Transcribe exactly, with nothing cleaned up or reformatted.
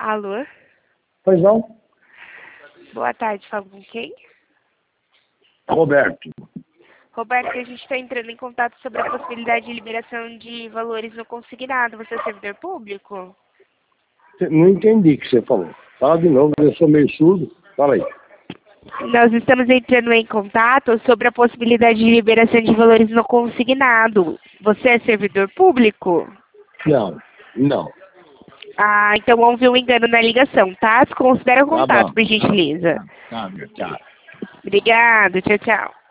Alô? Pois não? Boa tarde, falo com quem? Roberto. Roberto, a gente está entrando em contato sobre a possibilidade de liberação de valores no consignado. Você é servidor público? Não entendi o que você falou. Fala de novo, eu sou meio surdo. Fala aí. Nós estamos entrando em contato sobre a possibilidade de liberação de valores no consignado. Você é servidor público? Não, não. Ah, então houve um engano na ligação, tá? Considera o Tá contato, bom. por gentileza. Tá, tá, tá. Obrigado, tchau, tchau.